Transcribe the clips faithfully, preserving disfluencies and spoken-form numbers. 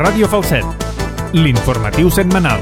Ràdio Falset, l'informatiu setmanal.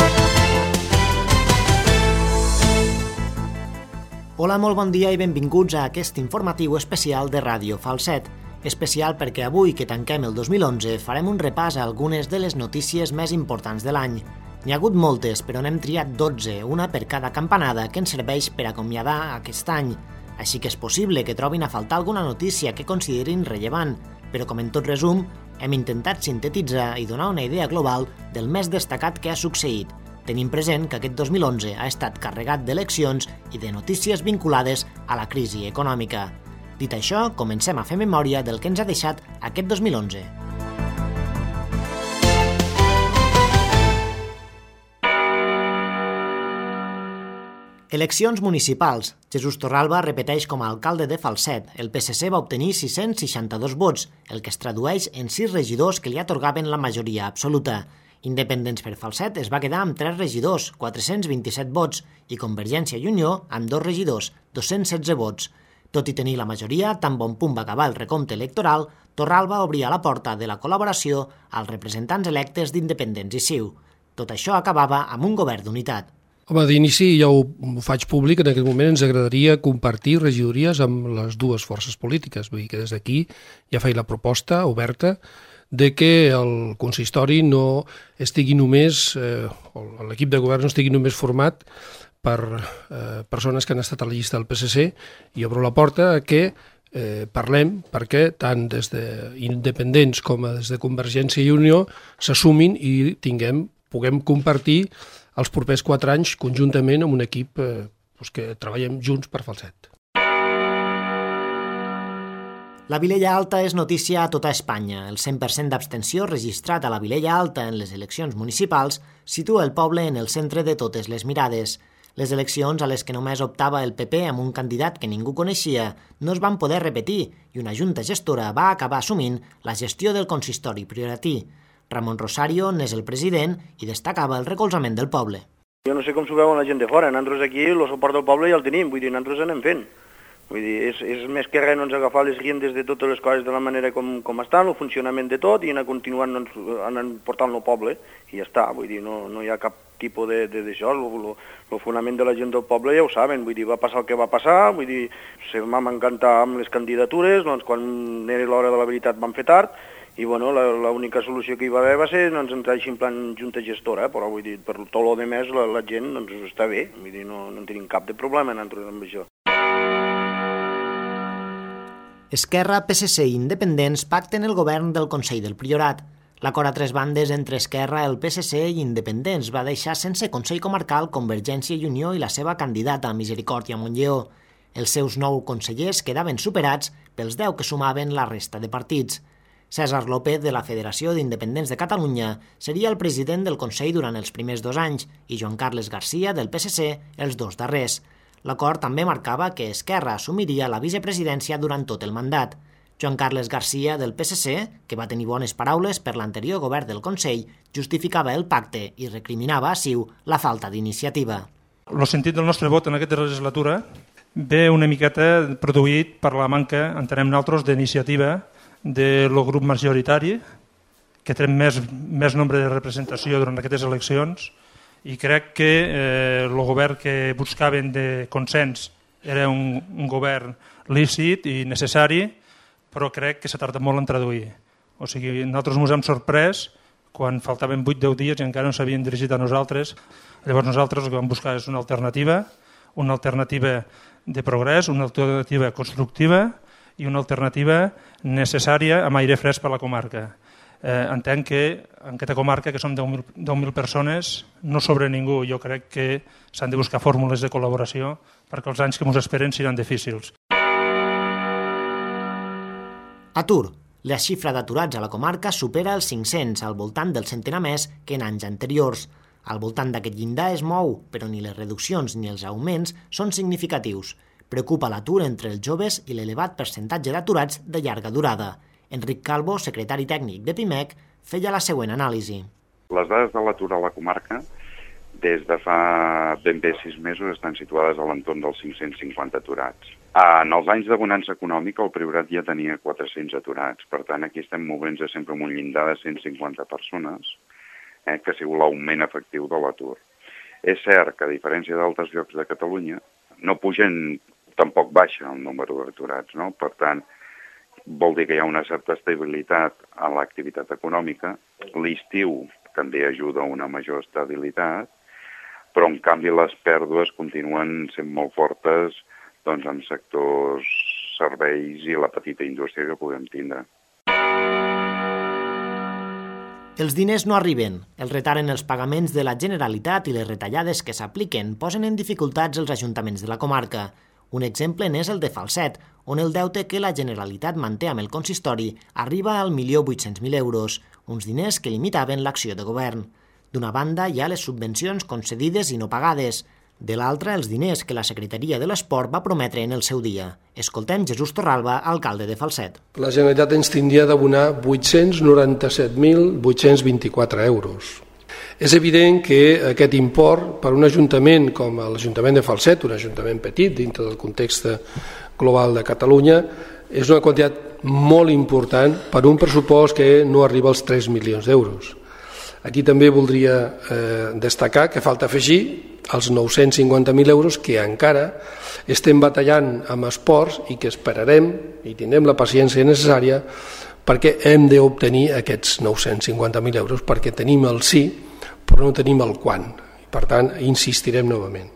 Hola, molt bon dia i benvinguts a aquest informatiu especial de Ràdio Falset. Especial perquè avui, que tanquem el dos mil onze, farem un repàs a algunes de les notícies més importants de l'any. N'hi ha hagut moltes, però n'hem triat dotze, una per cada campanada, que ens serveix per acomiadar aquest any. Així que és possible que trobin a faltar alguna notícia que considerin rellevant, però com en tot resum, hem intentat sintetitzar i donar una idea global del més destacat que ha succeït. Tenim present que aquest dos mil onze ha estat carregat d'eleccions i de notícies vinculades a la crisi econòmica. Dit això, comencem a fer memòria del que ens ha deixat aquest dos mil onze. Eleccions municipals. Jesús Torralba repeteix com a alcalde de Falset. El P S C va obtenir sis-cents seixanta-dos vots, el que es tradueix en sis regidors que li atorgaven la majoria absoluta. Independents per Falset es va quedar amb tres regidors, quatre-cents vint-i-set vots, i Convergència i Unió amb dos regidors, dos-cents setze vots. Tot i tenir la majoria, tan bon punt va acabar el recompte electoral, Torralba obria la porta de la col·laboració als representants electes d'Independents i C I U. Tot això acabava amb un govern d'unitat. Home, d'inici ja ho, ho faig públic, en aquest moment ens agradaria compartir regidories amb les dues forces polítiques. Vull dir que des d'aquí ja faig la proposta oberta de que el consistori no estigui només, eh, l'equip de govern no estigui només format per eh, persones que han estat a la llista del P S C, i obro la porta a que eh, parlem perquè tant des d'independents com des de Convergència i Unió s'assumin i tinguem, puguem compartir els propers quatre anys conjuntament amb un equip eh, doncs que treballem junts per Falset. La Vilella Alta és notícia a tota Espanya. El cent per cent d'abstenció registrat a la Vilella Alta en les eleccions municipals situa el poble en el centre de totes les mirades. Les eleccions a les que només optava el P P amb un candidat que ningú coneixia no es van poder repetir i una junta gestora va acabar assumint la gestió del consistori prioratí. Ramon Rosario n'és el president i destacava el recolzament del poble. Jo no sé com s'ho veuen la gent de fora, nosaltres aquí el suport del poble ja el tenim, vull dir, nosaltres anem fent. Vull dir, és, és més que res no ens agafar les riendes de totes les coses de la manera com, com estan, el funcionament de tot, i anar continuant doncs, anant portant el poble, i ja està, vull dir, no, no hi ha cap tipus d'això, el fonament de la gent del poble ja ho saben, vull dir, va passar el que va passar, vull dir, se vam encantar amb les candidatures, doncs quan era l'hora de la veritat vam fer tard, i bueno, l'única solució que hi va haver va ser doncs, entrar així en plan junta gestora, eh? Però vull dir, per tot el que més la, la gent doncs, està bé, vull dir, no, no tenim cap de problema en entrar amb això. Esquerra, P S C i Independents pacten el govern del Consell del Priorat. L'acord a tres bandes entre Esquerra, el P S C i Independents va deixar sense Consell Comarcal Convergència i Unió i la seva candidata Misericòrdia Montlleó. Els seus nou consellers quedaven superats pels deu que sumaven la resta de partits. César López, de la Federació d'Independents de Catalunya, seria el president del Consell durant els primers dos anys i Joan Carles Garcia, del P S C, els dos darrers. L'acord també marcava que Esquerra assumiria la vicepresidència durant tot el mandat. Joan Carles Garcia, del P S C, que va tenir bones paraules per l'anterior govern del Consell, justificava el pacte i recriminava a C I U la falta d'iniciativa. El sentit del nostre vot en aquesta legislatura ve una miqueta produït per la manca, entenem nosaltres, d'iniciativa del grup majoritari, que té més, més nombre de representació durant aquestes eleccions, i crec que eh, el govern que buscaven de consens era un, un govern lícit i necessari, però crec que s'ha tardat molt en traduir. O sigui, nosaltres ens hem sorprès quan faltaven vuit o deu dies i encara no s'havien dirigit a nosaltres. Llavors nosaltres el que vam buscar és una alternativa, una alternativa de progrés, una alternativa constructiva i una alternativa necessària amb aire fresc per a la comarca. Eh, entenc que en aquesta comarca, que som deu mil persones, no sobra ningú. Jo crec que s'han de buscar fórmules de col·laboració perquè els anys que ens esperen seran difícils. Atur. La xifra d'aturats a la comarca supera els cinc-cents, al voltant del centenar més que en anys anteriors. Al voltant d'aquest llindar es mou, però ni les reduccions ni els augments són significatius. Preocupa l'atur entre els joves i l'elevat percentatge d'aturats de llarga durada. Enric Calvo, secretari tècnic de PIMEC, feia la següent anàlisi. Les dades de l'atur a la comarca des de fa ben bé sis mesos estan situades a l'entorn dels cinc-cents cinquanta aturats. En els anys de bonança econòmica el Priorat ja tenia quatre-cents aturats, per tant aquí estem movent-nos sempre amb un llindar de cent cinquanta persones, eh, que ha sigut l'augment efectiu de l'atur. És cert que a diferència d'altres llocs de Catalunya no pugen, tampoc baixa el número d'aturats, no? Per tant, vol dir que hi ha una certa estabilitat a l'activitat econòmica. L'estiu també ajuda a una major estabilitat, però en canvi les pèrdues continuen sent molt fortes doncs, en sectors serveis i la petita indústria que podem tindre. Els diners no arriben, els retaren els pagaments de la Generalitat i les retallades que s'apliquen posen en dificultats els ajuntaments de la comarca. Un exemple n'és el de Falset, on el deute que la Generalitat manté amb el consistori arriba al milió vuit-cents mil euros, uns diners que limitaven l'acció de govern. D'una banda hi ha les subvencions concedides i no pagades, de l'altra els diners que la Secretaria de l'Esport va prometre en el seu dia. Escoltem Jesús Torralba, alcalde de Falset. La Generalitat ens tindria d'abonar vuit-cents noranta-set mil vuit-cents vint-i-quatre euros. És evident que aquest import, per un ajuntament com l'Ajuntament de Falset, un ajuntament petit dintre del context global de Catalunya, és una quantitat molt important per un pressupost que no arriba als tres milions d'euros. Aquí també voldria eh, destacar que falta afegir els nou-cents cinquanta mil euros que encara estem batallant amb esports i que esperarem i tindrem la paciència necessària perquè hem d'obtenir aquests nou-cents cinquanta mil euros perquè tenim el sí però no tenim el quan. Per tant, insistirem novament.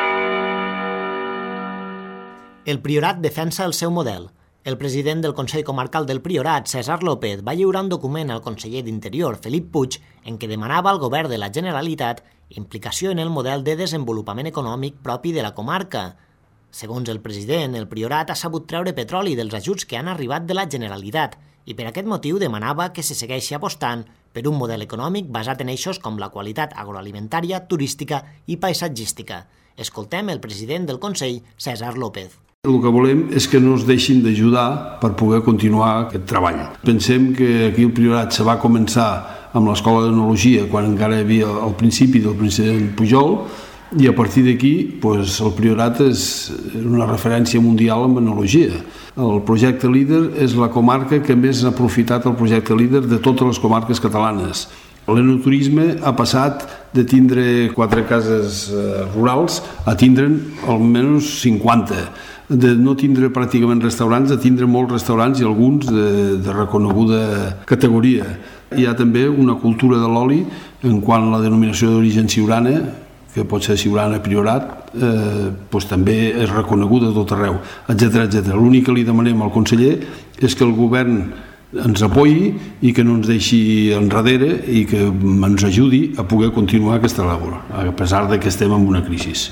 El Priorat defensa el seu model. El president del Consell Comarcal del Priorat, César López, va lliurar un document al conseller d'Interior, Felip Puig, en què demanava al govern de la Generalitat implicació en el model de desenvolupament econòmic propi de la comarca. Segons el president, el Priorat ha sabut treure petroli dels ajuts que han arribat de la Generalitat i per aquest motiu demanava que se segueixi apostant per un model econòmic basat en eixos com la qualitat agroalimentària, turística i paisatgística. Escoltem el president del Consell, César López. El que volem és que no ens deixin d'ajudar per poder continuar aquest treball. Pensem que aquí el Priorat se va començar amb l'Escola d'Enologia quan encara hi havia el principi del president Pujol i a partir d'aquí doncs, el Priorat és una referència mundial en enologia. El projecte líder és la comarca que més ha aprofitat el projecte líder de totes les comarques catalanes. L'enoturisme ha passat de tindre quatre cases rurals a tindre'n almenys cinquanta, de no tindre pràcticament restaurants a tindre molts restaurants i alguns de, de reconeguda categoria. Hi ha també una cultura de l'oli en quant a la denominació d'origen siurana, que pot ser siurana Priorat, eh, doncs també és reconeguda a tot arreu, etcètera etcètera. L'únic que li demanem al conseller és que el govern ens apoyi i que no ens deixi enrere i que ens ajudi a poder continuar aquesta labor, a pesar de que estem en una crisi.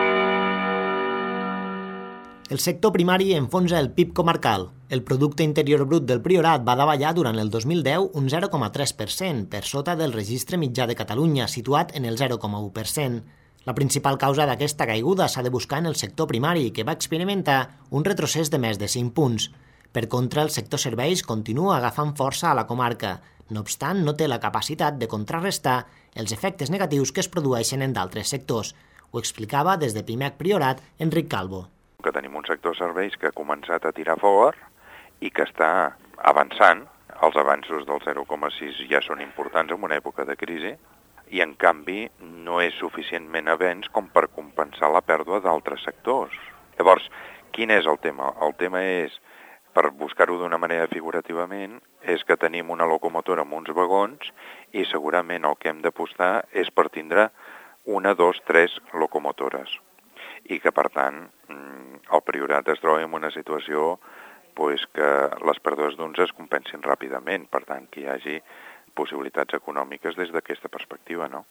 El sector primari enfonsa el P I B comarcal. El Producte Interior Brut del Priorat va davallar durant el dos mil deu un zero coma tres per cent, per sota del registre mitjà de Catalunya, situat en el zero coma u per cent. La principal causa d'aquesta caiguda s'ha de buscar en el sector primari, que va experimentar un retrocés de més de cinc punts. Per contra, el sector serveis continua agafant força a la comarca. No obstant, no té la capacitat de contrarrestar els efectes negatius que es produeixen en d'altres sectors. Ho explicava des de Pimec Priorat Enric Calvo. Que tenim un sector serveis que ha començat a tirar fort i que està avançant. Els avanços del zero coma sis ja són importants en una època de crisi i, en canvi, no és suficientment avenç com per compensar la pèrdua d'altres sectors. Llavors, quin és el tema? El tema és, per buscar-ho d'una manera figurativament, és que tenim una locomotora amb uns vagons i segurament el que hem d'apostar és per tindre una, dos, tres locomotores. I que, per tant, el Priorat es troba en una situació pues, que les pèrdues d'uns es compensin ràpidament, per tant, que hi hagi possibilitats econòmiques des d'aquesta perspectiva, no?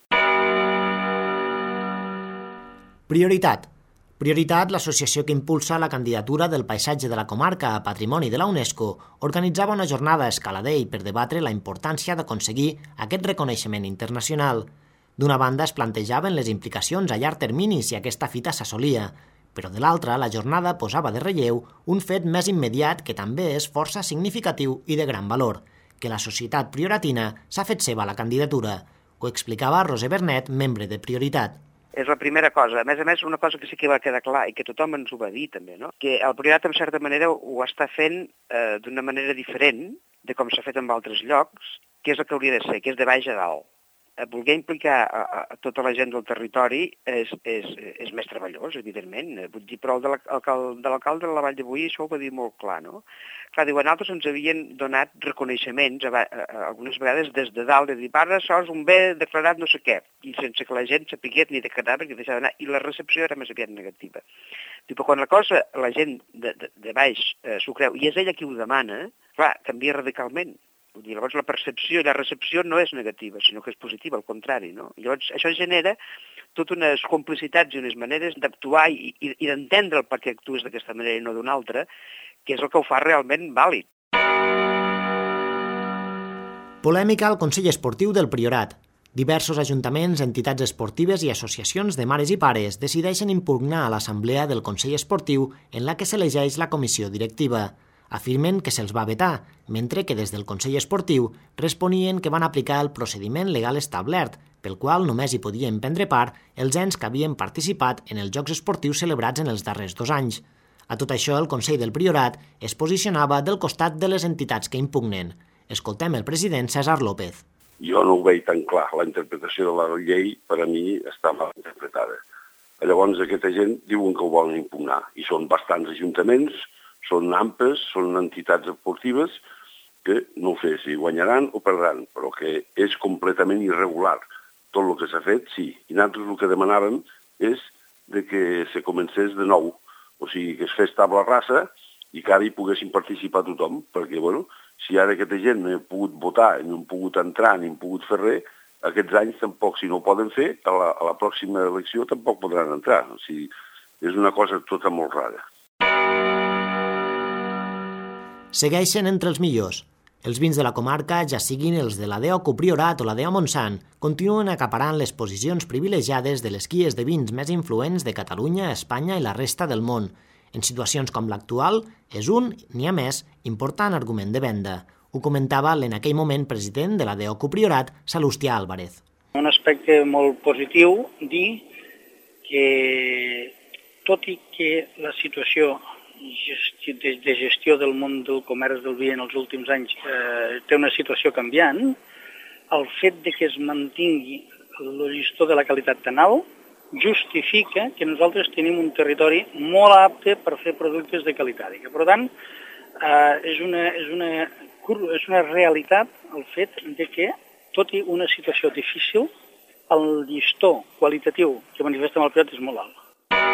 Prioritat. Prioritat, l'associació que impulsa la candidatura del paisatge de la comarca a Patrimoni de la UNESCO, organitzava una jornada a Escaladei per debatre la importància d'aconseguir aquest reconeixement internacional. D'una banda es plantejaven les implicacions a llarg termini si aquesta fita s'assolia, però de l'altra la jornada posava de relleu un fet més immediat que també és força significatiu i de gran valor, que la societat prioratina s'ha fet seva la candidatura. Ho explicava Roser Bernet, membre de Prioritat. És la primera cosa. A més a més, una cosa que sí que va quedar clar i que tothom ens ho va dir també, no? Que el Priorat, en certa manera, ho està fent eh, d'una manera diferent de com s'ha fet en altres llocs, que és el que hauria de ser, que és de baix a dalt. Voler implicar a, a tota la gent del territori és, és, és més treballós, evidentment. Vull dir, però el de l'alcalde de la Vall de Boí això ho va dir molt clar, no? Clar, diuen, altres ens havien donat reconeixements, a, a, a, algunes vegades des de dalt, de dir, ara això és un bé declarat no sé què, i sense que la gent sapigués ni de cadàver ni deixar d'anar, i la recepció era més aviat negativa. Diu, però quan la cosa, la gent de, de, de baix eh, s'ho creu, i és ella qui ho demana, clar, canvia radicalment. I llavors la percepció i la recepció no és negativa, sinó que és positiva, al contrari, no? Llavors això genera totes unes complicitats i unes maneres d'actuar i, i, i d'entendre el per què actues d'aquesta manera i no d'una altra, que és el que ho fa realment vàlid. Polèmica al Consell Esportiu del Priorat. Diversos ajuntaments, entitats esportives i associacions de mares i pares decideixen impugnar a l'Assemblea del Consell Esportiu en la que s'elegeix la comissió directiva. Afirmen que se'ls va vetar, mentre que des del Consell Esportiu responien que van aplicar el procediment legal establert, pel qual només hi podien prendre part els ens que havien participat en els Jocs Esportius celebrats en els darrers dos anys. A tot això, el Consell del Priorat es posicionava del costat de les entitats que impugnen. Escoltem el president César López. Jo no ho veig tan clar. La interpretació de la llei, per a mi, està mal interpretada. Llavors, aquesta gent diuen que ho volen impugnar, i són bastants ajuntaments, són ampes, són entitats esportives que, no sé si guanyaran o perdran, però que és completament irregular. Tot el que s'ha fet, sí. I nosaltres el que demanàvem és de que se comencés de nou, o sigui, que es fes tabla rasa i que ara hi poguessin participar tothom, perquè, bueno, si ara aquesta gent no ha pogut votar, no ha pogut entrar, ni ha pogut fer res, aquests anys tampoc, si no ho poden fer, a la, a la pròxima elecció tampoc podran entrar. O sigui, és una cosa tota molt rara. Segueixen entre els millors. Els vins de la comarca, ja siguin els de la D E O Priorat o la D E O Montsant, continuen acaparant les posicions privilegiades de les guies de vins més influents de Catalunya, Espanya i la resta del món. En situacions com l'actual, és un, n'hi ha més, important argument de venda. Ho comentava en aquell moment president de la D E O Priorat, Salustià Álvarez. Un aspecte molt positiu dir que, tot i que la situació de gestió del món del comerç del vi en els últims anys eh, té una situació canviant, el fet de que es mantingui el llistó de la qualitat tan alt justifica que nosaltres tenim un territori molt apte per fer productes de qualitat. I que, per tant, eh, és, una, és, una, és una realitat el fet de que, tot i una situació difícil, el llistó qualitatiu que manifesta el Priorat és molt alt.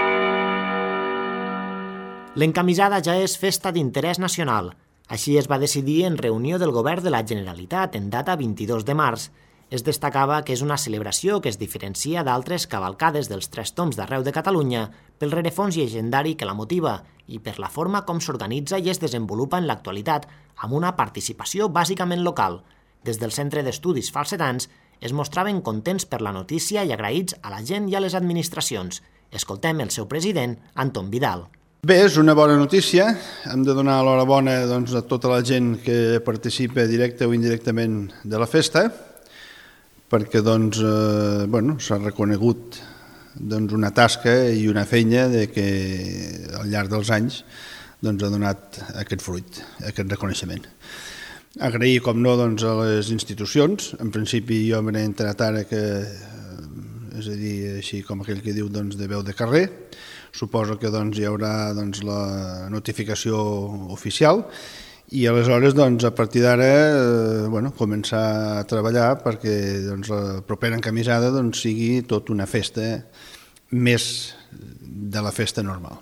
L'encamisada ja és festa d'interès nacional. Així es va decidir en reunió del Govern de la Generalitat en data vint-i-dos de març. Es destacava que és una celebració que es diferencia d'altres cavalcades dels Tres Tombs d'arreu de Catalunya pel rerefons llegendari que la motiva i per la forma com s'organitza i es desenvolupa en l'actualitat amb una participació bàsicament local. Des del Centre d'Estudis Falsetans es mostraven contents per la notícia i agraïts a la gent i a les administracions. Escoltem el seu president, Anton Vidal. Bé, és una bona notícia. Hem de donar l'horabona doncs, a tota la gent que participa directe o indirectament de la festa, perquè doncs, eh, bueno, s'ha reconegut doncs, una tasca i una feina de que al llarg dels anys doncs, ha donat aquest fruit, aquest reconeixement. Agrair, com no, doncs, a les institucions. En principi jo me n'he enterat ara que, és a dir, així com aquell que diu doncs, de veu de carrer. Suposo que doncs, hi haurà doncs, la notificació oficial i aleshores doncs, a partir d'ara eh, bueno, començar a treballar perquè doncs, la propera encamisada doncs, sigui tot una festa més de la festa normal.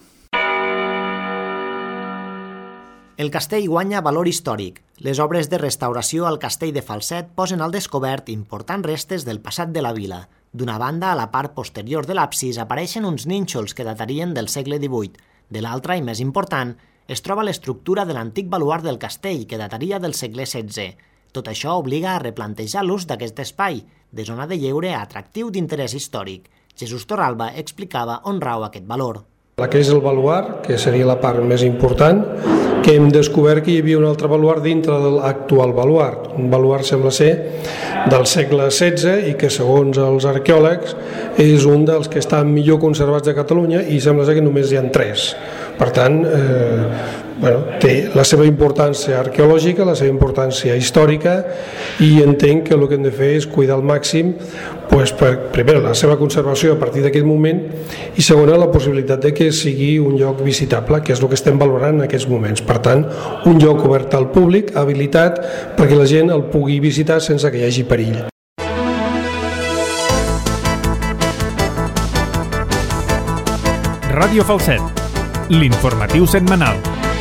El castell guanya valor històric. Les obres de restauració al castell de Falset posen al descobert importants restes del passat de la vila. D'una banda, a la part posterior de l'absis apareixen uns nínxols que datarien del segle divuit. De l'altra, i més important, es troba l'estructura de l'antic baluard del castell, que dataria del segle setze. Tot això obliga a replantejar l'ús d'aquest espai, de zona de lleure atractiu d'interès històric. Jesús Torralba explicava on rau aquest valor. La que és el baluart, que seria la part més important, que hem descobert que hi havia un altre baluart dintre de l'actual baluart. Un baluart sembla ser del segle setze i que, segons els arqueòlegs, és un dels que estan millor conservats de Catalunya i sembla ser que només hi ha tres. Per tant, eh, bueno, té la seva importància arqueològica, la seva importància històrica i entenc que el que hem de fer és cuidar al màxim pues, per, primer, la seva conservació a partir d'aquest moment i segona, la possibilitat de que sigui un lloc visitable, que és el que estem valorant en aquests moments. Per tant, un lloc obert al públic, habilitat, perquè la gent el pugui visitar sense que hi hagi perill. Ràdio Falset, l'informatiu setmanal.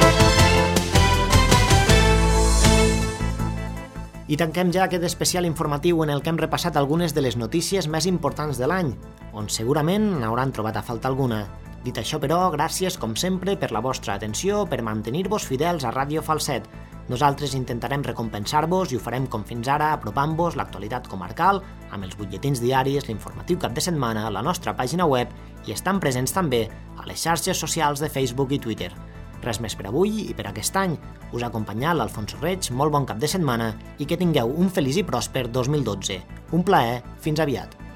I tanquem ja aquest especial informatiu en el que hem repassat algunes de les notícies més importants de l'any, on segurament n'hauran trobat a falta alguna. Dit això, però, gràcies, com sempre, per la vostra atenció, per mantenir-vos fidels a Ràdio Falset. Nosaltres intentarem recompensar-vos i ho farem com fins ara, apropant-vos l'actualitat comarcal, amb els butlletins diaris, l'informatiu cap de setmana, la nostra pàgina web i estan presents també a les xarxes socials de Facebook i Twitter. Res més per avui i per aquest any. Us ha acompanyat l'Alfonso Reig, molt bon cap de setmana i que tingueu un feliç i pròsper dos mil dotze. Un plaer, fins aviat.